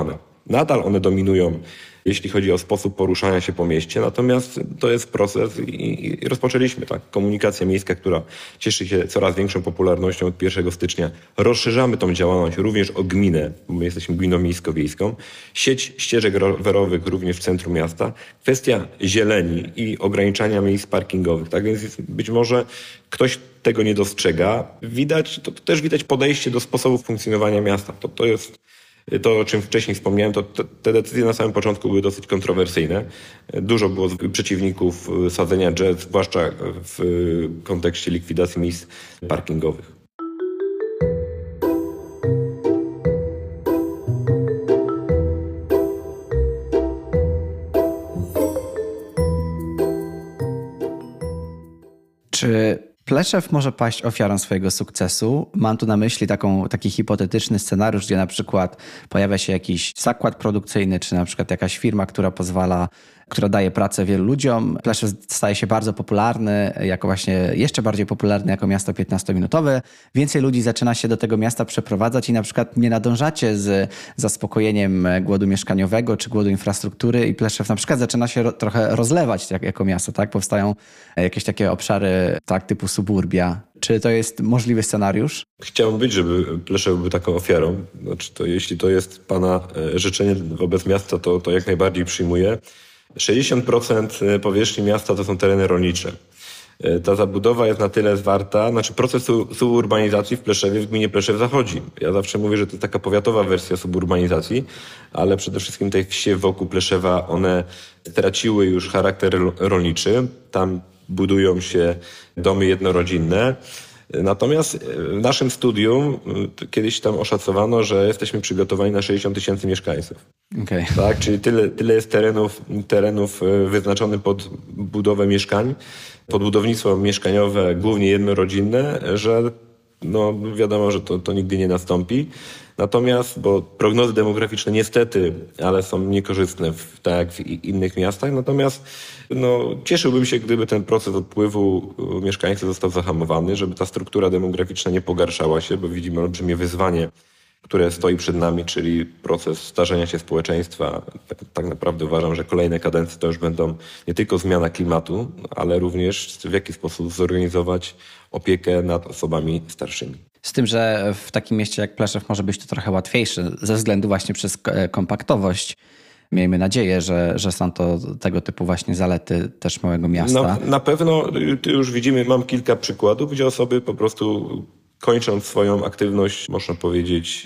Nadal one dominują, jeśli chodzi o sposób poruszania się po mieście, natomiast to jest proces i, i rozpoczęliśmy, tak, komunikacja miejska, która cieszy się coraz większą popularnością od pierwszego stycznia. Rozszerzamy tą działalność również o gminę, bo my jesteśmy gminą miejsko-wiejską. Sieć ścieżek rowerowych również w centrum miasta. Kwestia zieleni i ograniczania miejsc parkingowych, tak więc być może ktoś tego nie dostrzega. Widać, to, to też widać podejście do sposobu funkcjonowania miasta. To, to jest to, o czym wcześniej wspomniałem, to te, te decyzje na samym początku były dosyć kontrowersyjne. Dużo było przeciwników sadzenia drzew, zwłaszcza w kontekście likwidacji miejsc parkingowych. Czy Pleszew może paść ofiarą swojego sukcesu? Mam tu na myśli taką, taki hipotetyczny scenariusz, gdzie na przykład pojawia się jakiś zakład produkcyjny, czy na przykład jakaś firma, która pozwala, która daje pracę wielu ludziom. Pleszew staje się bardzo popularny, jako właśnie jeszcze bardziej popularny jako miasto piętnastominutowe. Więcej ludzi zaczyna się do tego miasta przeprowadzać i na przykład nie nadążacie z zaspokojeniem głodu mieszkaniowego czy głodu infrastruktury i Pleszew na przykład zaczyna się ro, trochę rozlewać jak, jako miasto, tak? Powstają jakieś takie obszary tak typu suburbia. Czy to jest możliwy scenariusz? Chciałbym być, żeby Pleszew był taką ofiarą. Znaczy to, jeśli to jest pana życzenie wobec miasta, to, to jak najbardziej przyjmuję. sześćdziesiąt procent powierzchni miasta to są tereny rolnicze. Ta zabudowa jest na tyle zwarta, znaczy proces suburbanizacji w Pleszewie, w gminie Pleszew zachodzi. Ja zawsze mówię, że to jest taka powiatowa wersja suburbanizacji, ale przede wszystkim te wsie wokół Pleszewa, one straciły już charakter rolniczy. Tam budują się domy jednorodzinne. Natomiast w naszym studium kiedyś tam oszacowano, że jesteśmy przygotowani na sześćdziesiąt tysięcy mieszkańców. Okay. Tak, czyli tyle, tyle jest terenów, terenów wyznaczonych pod budowę mieszkań, pod budownictwo mieszkaniowe, głównie jednorodzinne, że no wiadomo, że to, to nigdy nie nastąpi. Natomiast, bo prognozy demograficzne niestety, ale są niekorzystne w, tak jak w innych miastach, natomiast no, cieszyłbym się, gdyby ten proces odpływu mieszkańców został zahamowany, żeby ta struktura demograficzna nie pogarszała się, bo widzimy olbrzymie wyzwanie, które stoi przed nami, czyli proces starzenia się społeczeństwa. Tak, tak naprawdę uważam, że kolejne kadencje to już będą nie tylko zmiana klimatu, ale również w jaki sposób zorganizować opiekę nad osobami starszymi. Z tym, że w takim mieście jak Pleszew może być to trochę łatwiejsze ze względu właśnie przez kompaktowość. Miejmy nadzieję, że, że są to tego typu właśnie zalety też małego miasta. No, na pewno już widzimy, mam kilka przykładów, gdzie osoby po prostu kończąc swoją aktywność, można powiedzieć,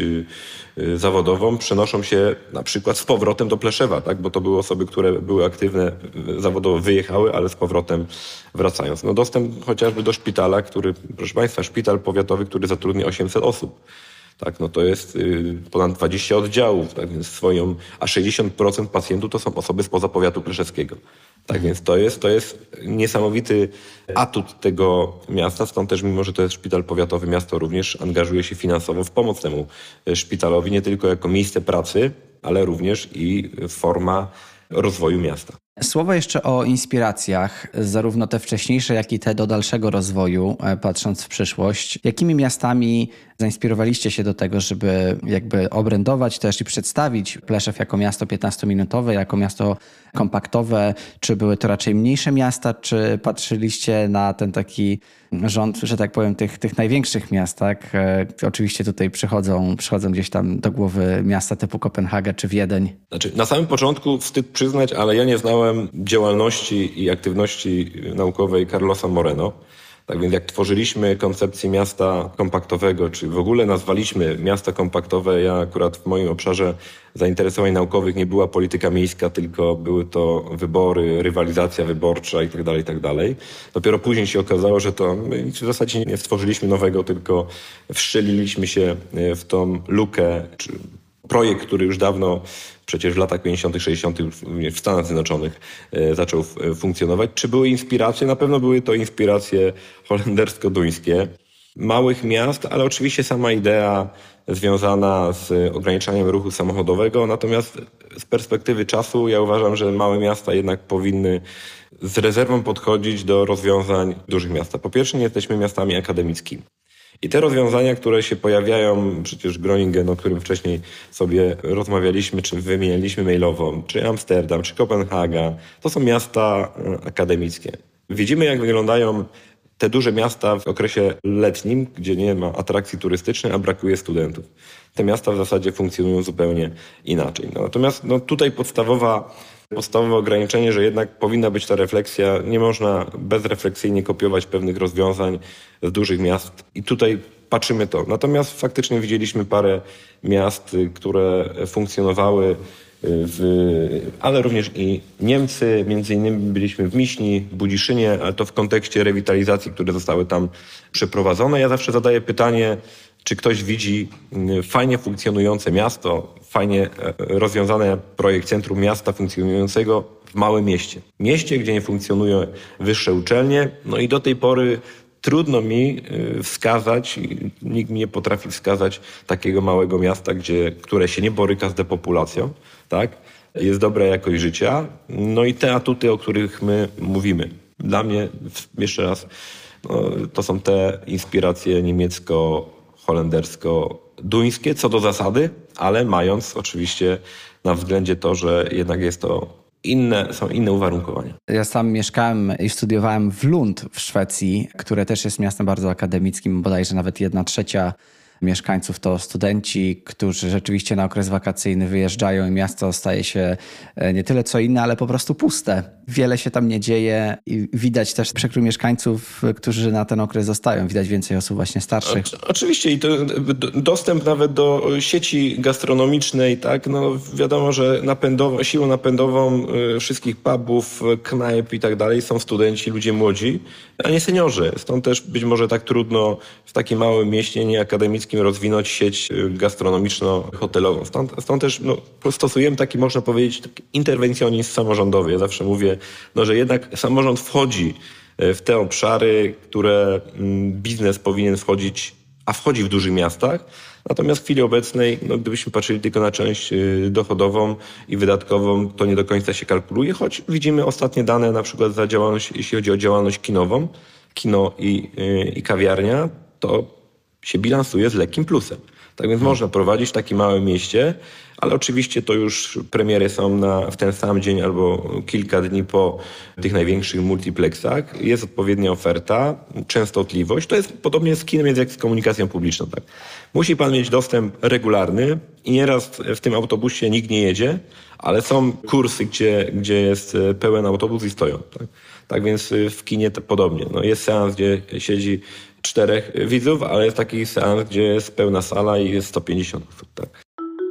zawodową, przenoszą się na przykład z powrotem do Pleszewa, tak? Bo to były osoby, które były aktywne zawodowo, wyjechały, ale z powrotem wracając. No dostęp chociażby do szpitala, który, proszę Państwa, szpital powiatowy, który zatrudnia osiemset osób. Tak, no to jest y, ponad dwadzieścia oddziałów, tak więc swoją, a sześćdziesiąt procent pacjentów to są osoby spoza powiatu pleszewskiego. Tak więc to jest, to jest niesamowity atut tego miasta, stąd też mimo, że to jest szpital powiatowy, miasto również angażuje się finansowo w pomoc temu szpitalowi, nie tylko jako miejsce pracy, ale również i forma rozwoju miasta. Słowo jeszcze o inspiracjach, zarówno te wcześniejsze, jak i te do dalszego rozwoju, patrząc w przyszłość. Jakimi miastami zainspirowaliście się do tego, żeby jakby obrędować też i przedstawić Pleszew jako miasto piętnastominutowe, jako miasto kompaktowe? Czy były to raczej mniejsze miasta, czy patrzyliście na ten taki rząd, że tak powiem, tych, tych największych miast, tak? Oczywiście tutaj przychodzą, przychodzą gdzieś tam do głowy miasta typu Kopenhaga czy Wiedeń. Znaczy, na samym początku wstyd przyznać, ale ja nie znałem działalności i aktywności naukowej Carlosa Moreno. Tak więc jak tworzyliśmy koncepcję miasta kompaktowego, czy w ogóle nazwaliśmy miasta kompaktowe, ja akurat w moim obszarze zainteresowań naukowych nie była polityka miejska, tylko były to wybory, rywalizacja wyborcza i tak dalej, i tak dalej. Dopiero później się okazało, że to my w zasadzie nie stworzyliśmy nowego, tylko wszczeliliśmy się w tą lukę, czy projekt, który już dawno przecież w latach pięćdziesiątych, sześćdziesiątych w Stanach Zjednoczonych zaczął funkcjonować. Czy były inspiracje? Na pewno były to inspiracje holendersko-duńskie, małych miast, ale oczywiście sama idea związana z ograniczaniem ruchu samochodowego. Natomiast z perspektywy czasu ja uważam, że małe miasta jednak powinny z rezerwą podchodzić do rozwiązań dużych miast. Po pierwsze, nie jesteśmy miastami akademickimi. I te rozwiązania, które się pojawiają, przecież Groningen, o którym wcześniej sobie rozmawialiśmy, czy wymienialiśmy mailowo, czy Amsterdam, czy Kopenhaga, to są miasta akademickie. Widzimy, jak wyglądają te duże miasta w okresie letnim, gdzie nie ma atrakcji turystycznych, a brakuje studentów. Te miasta w zasadzie funkcjonują zupełnie inaczej. No, natomiast no, tutaj podstawowa, podstawowe ograniczenie, że jednak powinna być ta refleksja. Nie można bezrefleksyjnie kopiować pewnych rozwiązań z dużych miast. I tutaj patrzymy to. Natomiast faktycznie widzieliśmy parę miast, które funkcjonowały, w, ale również i Niemcy. Między innymi byliśmy w Miśni, w Budziszynie, ale to w kontekście rewitalizacji, które zostały tam przeprowadzone. Ja zawsze zadaję pytanie, czy ktoś widzi fajnie funkcjonujące miasto, fajnie rozwiązany projekt centrum miasta funkcjonującego w małym mieście. Mieście, gdzie nie funkcjonują wyższe uczelnie. No i do tej pory trudno mi wskazać, nikt mi nie potrafi wskazać takiego małego miasta, gdzie, które się nie boryka z depopulacją, tak? Jest dobra jakość życia. No i te atuty, o których my mówimy. Dla mnie, jeszcze raz, no, to są te inspiracje niemiecko-holendersko-duńskie co do zasady, ale mając oczywiście na względzie to, że jednak jest to Inne, są inne uwarunkowania. Ja sam mieszkałem i studiowałem w Lund w Szwecji, które też jest miastem bardzo akademickim, bodajże nawet jedna trzecia mieszkańców to studenci, którzy rzeczywiście na okres wakacyjny wyjeżdżają i miasto staje się nie tyle co inne, ale po prostu puste. Wiele się tam nie dzieje i widać też przekrój mieszkańców, którzy na ten okres zostają. Widać więcej osób właśnie starszych. O, oczywiście i to dostęp nawet do sieci gastronomicznej, tak, no wiadomo, że napędową, siłą napędową wszystkich pubów, knajp i tak dalej są studenci, ludzie młodzi, a nie seniorzy. Stąd też być może tak trudno w takim małym mieście nieakademickim rozwinąć sieć gastronomiczno-hotelową. Stąd, stąd też no, stosujemy taki, można powiedzieć, taki interwencjonizm samorządowy. Ja zawsze mówię, no, że jednak samorząd wchodzi w te obszary, które biznes powinien wchodzić, a wchodzi w dużych miastach. Natomiast w chwili obecnej, no, gdybyśmy patrzyli tylko na część dochodową i wydatkową, to nie do końca się kalkuluje, choć widzimy ostatnie dane na przykład za działalność, jeśli chodzi o działalność kinową, kino i, i kawiarnia, to się bilansuje z lekkim plusem. Tak więc hmm. można prowadzić w takim małym mieście, ale oczywiście to już premiery są na, w ten sam dzień albo kilka dni po tych największych multiplexach. Jest odpowiednia oferta, częstotliwość. To jest podobnie z kinem jak z komunikacją publiczną. Tak? Musi pan mieć dostęp regularny i nieraz w tym autobusie nikt nie jedzie, ale są kursy, gdzie, gdzie jest pełen autobus i stoją. Tak, tak więc w kinie to podobnie. No jest seans, gdzie siedzi czterech widzów, ale jest taki seans, gdzie jest pełna sala i jest sto pięćdziesiąt osób. Tak.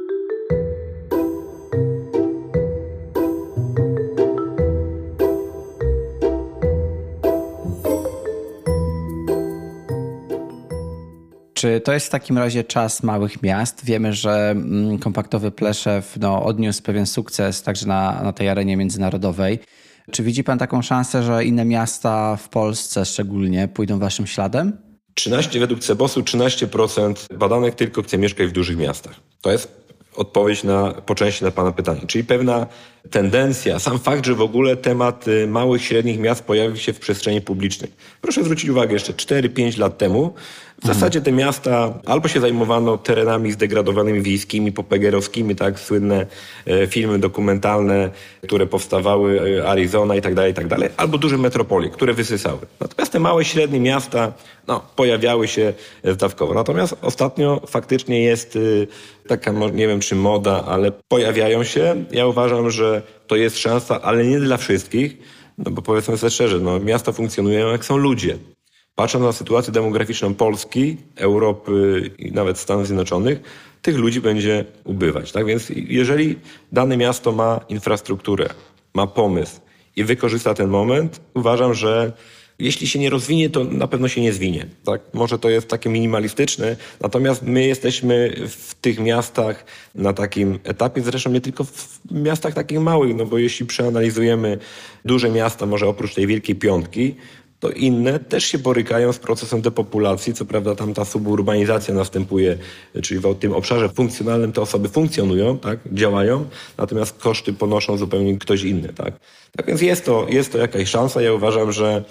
Czy to jest w takim razie czas małych miast? Wiemy, że kompaktowy Pleszew no, odniósł pewien sukces także na, na tej arenie międzynarodowej. Czy widzi pan taką szansę, że inne miasta w Polsce szczególnie pójdą waszym śladem? trzynaście według Cebosu trzynaście procent badanych tylko chce mieszkać w dużych miastach. To jest odpowiedź na, po części na pana pytanie. Czyli pewna tendencja, sam fakt, że w ogóle temat małych, średnich miast pojawił się w przestrzeni publicznej. Proszę zwrócić uwagę, jeszcze cztery pięć lat temu w mhm. zasadzie te miasta albo się zajmowano terenami zdegradowanymi wiejskimi, popegerowskimi, tak, słynne e, filmy dokumentalne, które powstawały, e, Arizona i tak dalej, i tak dalej, albo duże metropolie, które wysysały. Natomiast te małe, średnie miasta, no, pojawiały się zdawkowo. Natomiast ostatnio faktycznie jest y, taka, nie wiem czy moda, ale pojawiają się. Ja uważam, że to jest szansa, ale nie dla wszystkich, no bo powiedzmy sobie szczerze, no, miasta funkcjonują jak są ludzie. Patrząc na sytuację demograficzną Polski, Europy i nawet Stanów Zjednoczonych, tych ludzi będzie ubywać. Tak więc jeżeli dane miasto ma infrastrukturę, ma pomysł i wykorzysta ten moment, uważam, że jeśli się nie rozwinie, to na pewno się nie zwinie. Tak? Może to jest takie minimalistyczne, natomiast my jesteśmy w tych miastach na takim etapie, zresztą nie tylko w miastach takich małych, no bo jeśli przeanalizujemy duże miasta, może oprócz tej Wielkiej Piątki, to inne też się borykają z procesem depopulacji. Co prawda tam ta suburbanizacja następuje, czyli w tym obszarze funkcjonalnym te osoby funkcjonują, tak, działają, natomiast koszty ponoszą zupełnie ktoś inny. Tak, tak więc jest to, jest to jakaś szansa. Ja uważam, że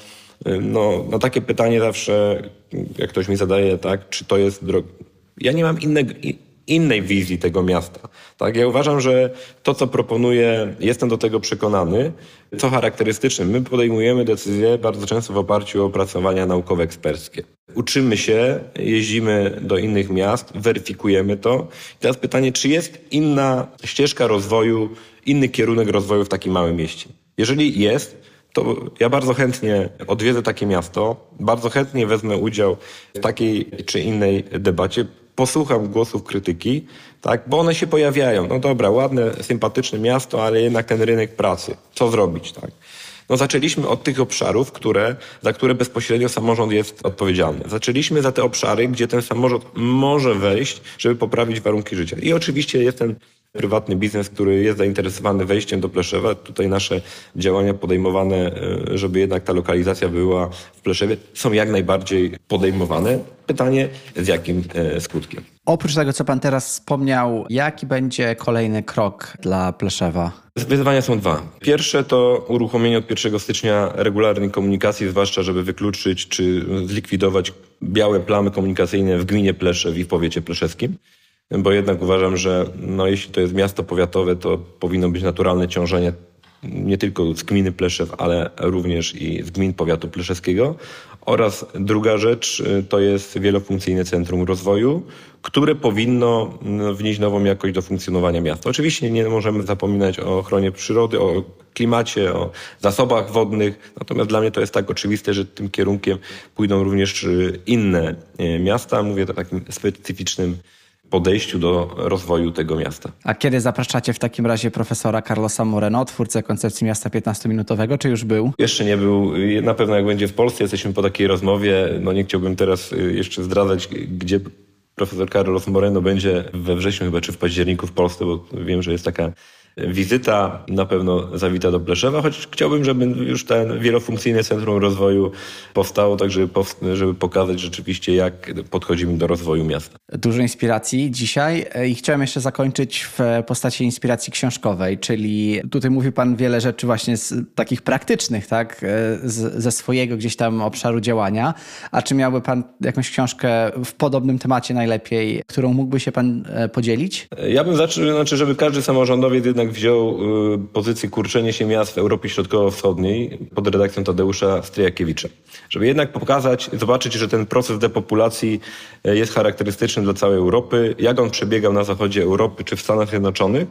No, na takie pytanie zawsze, jak ktoś mi zadaje, tak, czy to jest droga. Ja nie mam innego, innej wizji tego miasta. Tak? Ja uważam, że to, co proponuję, jestem do tego przekonany. Co charakterystyczne, my podejmujemy decyzje bardzo często w oparciu o opracowania naukowe, eksperckie. Uczymy się, jeździmy do innych miast, weryfikujemy to. I teraz pytanie, czy jest inna ścieżka rozwoju, inny kierunek rozwoju w takim małym mieście? Jeżeli jest, to ja bardzo chętnie odwiedzę takie miasto, bardzo chętnie wezmę udział w takiej czy innej debacie, posłucham głosów krytyki, tak, bo one się pojawiają. No dobra, ładne, sympatyczne miasto, ale jednak ten rynek pracy. Co zrobić, tak? No zaczęliśmy od tych obszarów, które, za które bezpośrednio samorząd jest odpowiedzialny. Zaczęliśmy za te obszary, gdzie ten samorząd może wejść, żeby poprawić warunki życia. I oczywiście jest ten prywatny biznes, który jest zainteresowany wejściem do Pleszewa. Tutaj nasze działania podejmowane, żeby jednak ta lokalizacja była w Pleszewie, są jak najbardziej podejmowane. Pytanie, z jakim skutkiem? Oprócz tego, co pan teraz wspomniał, jaki będzie kolejny krok dla Pleszewa? Wyzwania są dwa. Pierwsze to uruchomienie od pierwszego stycznia regularnej komunikacji, zwłaszcza żeby wykluczyć czy zlikwidować białe plamy komunikacyjne w gminie Pleszew i w powiecie pleszewskim. Bo jednak uważam, że no, jeśli to jest miasto powiatowe, to powinno być naturalne ciążenie nie tylko z gminy Pleszew, ale również i z gmin powiatu pleszewskiego. Oraz druga rzecz to jest wielofunkcyjne centrum rozwoju, które powinno wnieść nową jakość do funkcjonowania miasta. Oczywiście nie możemy zapominać o ochronie przyrody, o klimacie, o zasobach wodnych. Natomiast dla mnie to jest tak oczywiste, że tym kierunkiem pójdą również inne miasta. Mówię o takim specyficznym podejściu do rozwoju tego miasta. A kiedy zapraszacie w takim razie profesora Carlosa Moreno, twórcę koncepcji miasta piętnastominutowego, czy już był? Jeszcze nie był. Na pewno jak będzie w Polsce, jesteśmy po takiej rozmowie. No nie chciałbym teraz jeszcze zdradzać, gdzie profesor Carlos Moreno będzie we wrześniu chyba, czy w październiku w Polsce, bo wiem, że jest taka wizyta, na pewno zawita do Pleszewa, choć chciałbym, żeby już ten wielofunkcyjne centrum rozwoju powstało, tak żeby, żeby pokazać rzeczywiście, jak podchodzimy do rozwoju miasta. Dużo inspiracji dzisiaj i chciałem jeszcze zakończyć w postaci inspiracji książkowej, czyli tutaj mówi pan wiele rzeczy właśnie z takich praktycznych, tak, z, ze swojego gdzieś tam obszaru działania, a czy miałby pan jakąś książkę w podobnym temacie najlepiej, którą mógłby się pan podzielić? Ja bym zaczął, znaczy, żeby każdy samorządowiec jednak wziął y, pozycję kurczenie się miast w Europie Środkowo-Wschodniej pod redakcją Tadeusza Stryjakiewicza. Żeby jednak pokazać, zobaczyć, że ten proces depopulacji jest charakterystyczny dla całej Europy, jak on przebiegał na zachodzie Europy czy w Stanach Zjednoczonych.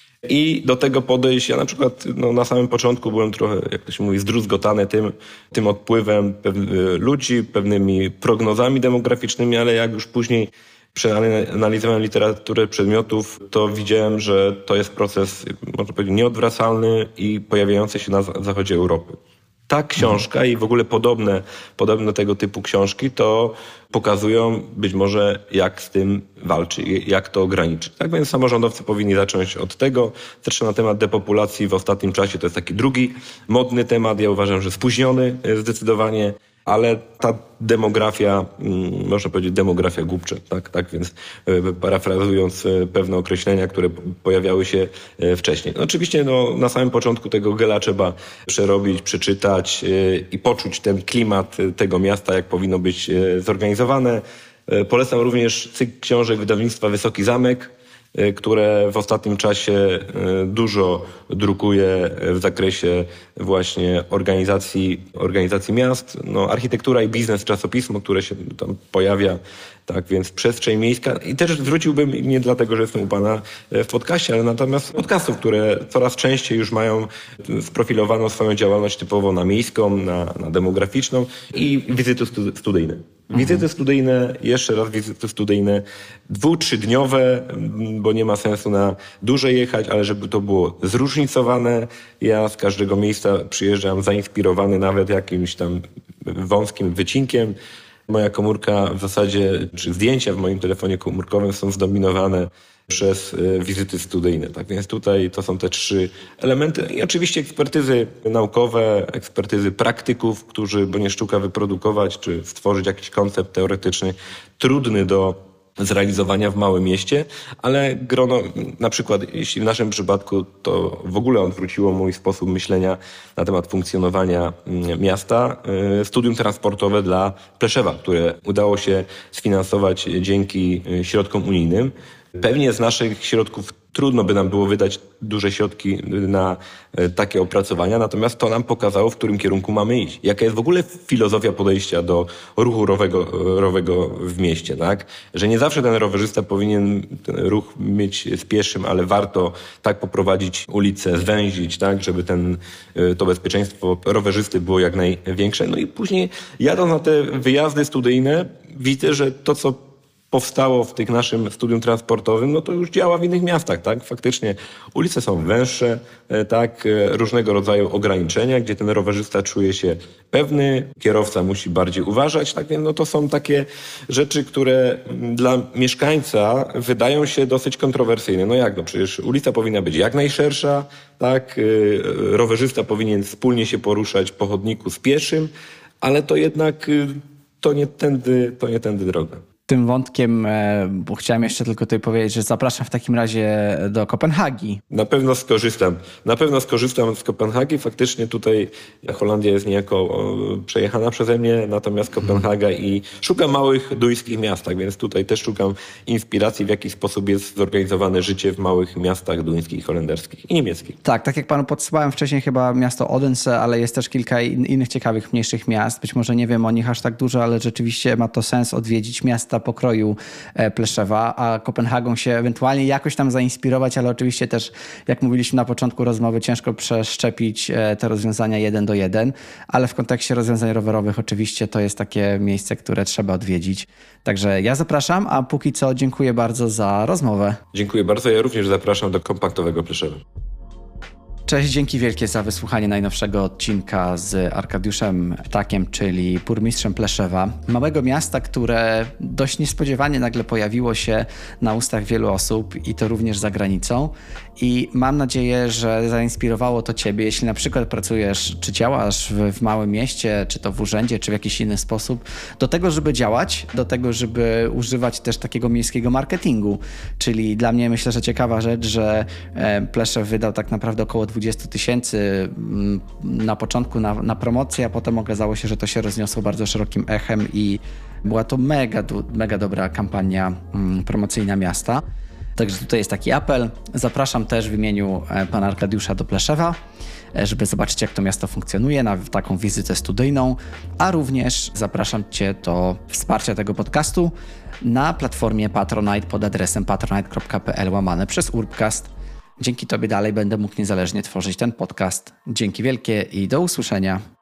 I do tego podejść, ja na przykład no, na samym początku byłem trochę, jak to się mówi, zdruzgotany tym, tym odpływem pew- ludzi, pewnymi prognozami demograficznymi, ale jak już później przeanalizowałem literaturę przedmiotów, to widziałem, że to jest proces, można powiedzieć, nieodwracalny i pojawiający się na zachodzie Europy. Ta książka i w ogóle podobne, podobne tego typu książki to pokazują być może, jak z tym walczy, jak to ograniczyć. Tak więc samorządowcy powinni zacząć od tego. Zresztą na temat depopulacji w ostatnim czasie to jest taki drugi modny temat. Ja uważam, że spóźniony zdecydowanie, ale ta demografia, można powiedzieć demografia głupcze, tak, tak więc parafrazując pewne określenia, które pojawiały się wcześniej. No, oczywiście no, na samym początku tego Gela trzeba przerobić, przeczytać i poczuć ten klimat tego miasta, jak powinno być zorganizowane. Polecam również cykl książek wydawnictwa Wysoki Zamek, które w ostatnim czasie dużo drukuje w zakresie właśnie organizacji, organizacji miast. No, architektura i biznes, czasopismo, które się tam pojawia, tak więc przestrzeń miejska. I też zwróciłbym, nie dlatego, że jestem u pana w podcaście, ale natomiast podcastów, które coraz częściej już mają sprofilowaną swoją działalność typowo na miejską, na, na demograficzną i wizyty studyjne. Wizyty mhm. studyjne, jeszcze raz wizyty studyjne, dwu-, trzydniowe, bo nie ma sensu na dłużej jechać, ale żeby to było zróżnicowane. Ja z każdego miejsca przyjeżdżam zainspirowany nawet jakimś tam wąskim wycinkiem. Moja komórka w zasadzie, czy zdjęcia w moim telefonie komórkowym są zdominowane przez wizyty studyjne. Tak więc tutaj to są te trzy elementy. I oczywiście ekspertyzy naukowe, ekspertyzy praktyków, którzy, bo nie sztuka wyprodukować, czy stworzyć jakiś koncept teoretyczny, trudny do zrealizowania w małym mieście, ale grono, na przykład jeśli w naszym przypadku to w ogóle odwróciło mój sposób myślenia na temat funkcjonowania miasta, studium transportowe dla Pleszewa, które udało się sfinansować dzięki środkom unijnym. Pewnie z naszych środków trudno by nam było wydać duże środki na takie opracowania, natomiast to nam pokazało, w którym kierunku mamy iść. Jaka jest w ogóle filozofia podejścia do ruchu rowego, rowego w mieście, tak? Że nie zawsze ten rowerzysta powinien ten ruch mieć z pieszym, ale warto tak poprowadzić ulicę, zwęzić, tak? Żeby ten, to bezpieczeństwo rowerzysty było jak największe. No i później jadąc na te wyjazdy studyjne, widzę, że to, co powstało w tych naszym studium transportowym, no to już działa w innych miastach, tak? Faktycznie ulice są węższe, tak? Różnego rodzaju ograniczenia, gdzie ten rowerzysta czuje się pewny, kierowca musi bardziej uważać, tak? Więc no to są takie rzeczy, które dla mieszkańca wydają się dosyć kontrowersyjne. No jak? No przecież ulica powinna być jak najszersza, tak? Rowerzysta powinien wspólnie się poruszać po chodniku z pieszym, ale to jednak to nie tędy, to nie tędy droga. Tym wątkiem, bo chciałem jeszcze tylko tutaj powiedzieć, że zapraszam w takim razie do Kopenhagi. Na pewno skorzystam. Na pewno skorzystam z Kopenhagi. Faktycznie tutaj Holandia jest niejako przejechana przeze mnie, natomiast Kopenhaga hmm. i szukam małych duńskich miastach, więc tutaj też szukam inspiracji, w jaki sposób jest zorganizowane życie w małych miastach duńskich, holenderskich i niemieckich. Tak, tak jak panu podsyłałem wcześniej chyba miasto Odense, ale jest też kilka in, innych ciekawych, mniejszych miast. Być może nie wiem o nich aż tak dużo, ale rzeczywiście ma to sens odwiedzić miasta pokroju Pleszewa, a Kopenhagą się ewentualnie jakoś tam zainspirować, ale oczywiście też, jak mówiliśmy na początku rozmowy, ciężko przeszczepić te rozwiązania jeden do jeden, ale w kontekście rozwiązań rowerowych oczywiście to jest takie miejsce, które trzeba odwiedzić. Także ja zapraszam, a póki co dziękuję bardzo za rozmowę. Dziękuję bardzo, ja również zapraszam do kompaktowego Pleszewa. Cześć, dzięki wielkie za wysłuchanie najnowszego odcinka z Arkadiuszem Ptakiem, czyli burmistrzem Pleszewa. Małego miasta, które dość niespodziewanie nagle pojawiło się na ustach wielu osób i to również za granicą. I mam nadzieję, że zainspirowało to ciebie, jeśli na przykład pracujesz czy działasz w, w małym mieście, czy to w urzędzie, czy w jakiś inny sposób, do tego, żeby działać, do tego, żeby używać też takiego miejskiego marketingu. Czyli dla mnie myślę, że ciekawa rzecz, że Pleszew wydał tak naprawdę około dwadzieścia tysięcy na początku na, na promocję, a potem okazało się, że to się rozniosło bardzo szerokim echem i była to mega, mega dobra kampania promocyjna miasta. Także tutaj jest taki apel. Zapraszam też w imieniu pana Arkadiusza do Pleszewa, żeby zobaczyć, jak to miasto funkcjonuje, na taką wizytę studyjną, a również zapraszam cię do wsparcia tego podcastu na platformie Patronite pod adresem patronite kropka pl łamane przez Urbcast. Dzięki tobie dalej będę mógł niezależnie tworzyć ten podcast. Dzięki wielkie i do usłyszenia.